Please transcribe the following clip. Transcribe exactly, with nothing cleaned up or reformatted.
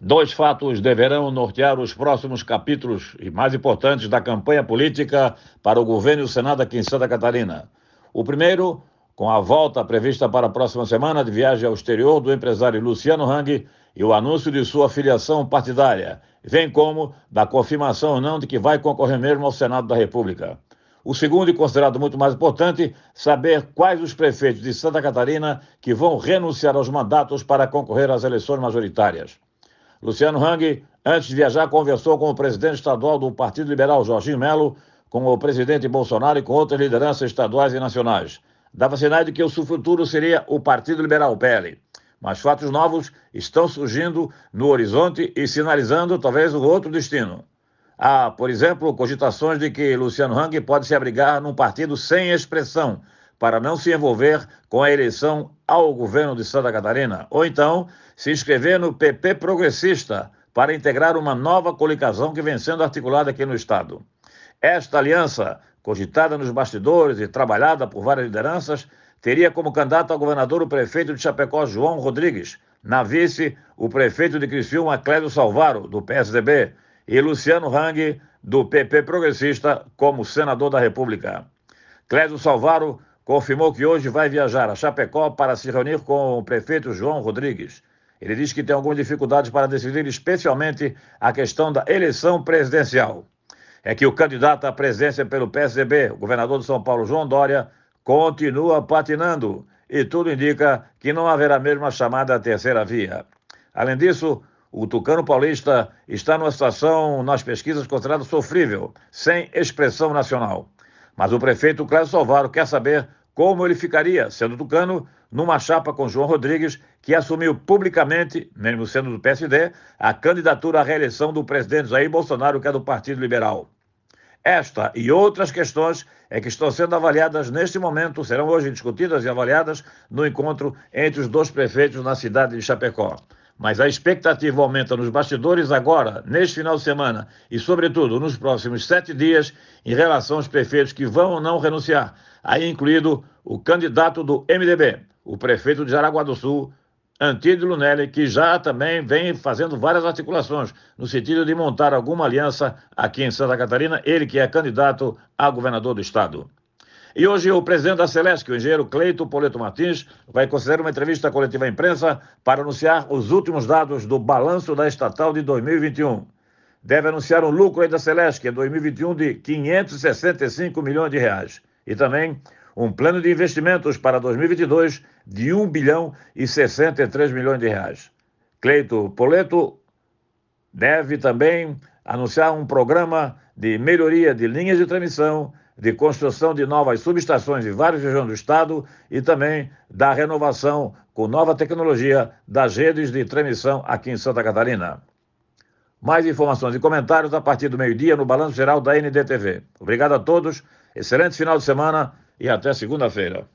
Dois fatos deverão nortear os próximos capítulos e mais importantes da campanha política para o governo e o Senado aqui em Santa Catarina. O primeiro, com a volta prevista para a próxima semana de viagem ao exterior do empresário Luciano Hang e o anúncio de sua filiação partidária, bem como da confirmação ou não de que vai concorrer mesmo ao Senado da República. O segundo, e considerado muito mais importante, saber quais os prefeitos de Santa Catarina que vão renunciar aos mandatos para concorrer às eleições majoritárias. Luciano Hang, antes de viajar, conversou com o presidente estadual do Partido Liberal, Jorginho Melo, com o presidente Bolsonaro e com outras lideranças estaduais e nacionais. Dava sinais de que o seu futuro seria o Partido Liberal, P L. Mas fatos novos estão surgindo no horizonte e sinalizando talvez um outro destino. Há, por exemplo, cogitações de que Luciano Hang pode se abrigar num partido sem expressão, para não se envolver com a eleição ao governo de Santa Catarina, ou então se inscrever no P P Progressista para integrar uma nova coligação que vem sendo articulada aqui no estado. Esta aliança, cogitada nos bastidores e trabalhada por várias lideranças, teria como candidato a governador o prefeito de Chapecó, João Rodrigues, na vice, o prefeito de Criciúma, Clédio Salvaro, do P S D B, e Luciano Hang, do P P Progressista, como senador da República. Clédio Salvaro confirmou que hoje vai viajar a Chapecó para se reunir com o prefeito João Rodrigues. Ele diz que tem algumas dificuldades para decidir, especialmente a questão da eleição presidencial. É que o candidato à presidência pelo P S D B, o governador de São Paulo, João Dória, continua patinando e tudo indica que não haverá mesmo a chamada terceira via. Além disso, o tucano paulista está numa situação, nas pesquisas, considerada sofrível, sem expressão nacional. Mas o prefeito Clédio Salvaro quer saber como ele ficaria, sendo tucano, numa chapa com João Rodrigues, que assumiu publicamente, mesmo sendo do P S D, a candidatura à reeleição do presidente Jair Bolsonaro, que é do Partido Liberal. Esta e outras questões é que estão sendo avaliadas neste momento, serão hoje discutidas e avaliadas no encontro entre os dois prefeitos na cidade de Chapecó. Mas a expectativa aumenta nos bastidores agora, neste final de semana e, sobretudo, nos próximos sete dias, em relação aos prefeitos que vão ou não renunciar, aí incluído o candidato do M D B, o prefeito de Jaraguá do Sul, Antídio Lunelli, que já também vem fazendo várias articulações no sentido de montar alguma aliança aqui em Santa Catarina, ele que é candidato a governador do estado. E hoje o presidente da Celesc, o engenheiro Cleito Poleto Martins, vai conceder uma entrevista coletiva à imprensa para anunciar os últimos dados do balanço da estatal de dois mil e vinte e um. Deve anunciar um lucro aí da Celesc em dois mil e vinte e um de quinhentos e sessenta e cinco milhões de reais. E também um plano de investimentos para dois mil e vinte e dois de um bilhão e sessenta e três milhões de reais. Cleito Poleto deve também anunciar um programa de melhoria de linhas de transmissão, de construção de novas subestações em várias regiões do estado e também da renovação com nova tecnologia das redes de transmissão aqui em Santa Catarina. Mais informações e comentários a partir do meio-dia no Balanço Geral da N D T V. Obrigado a todos, excelente final de semana e até segunda-feira.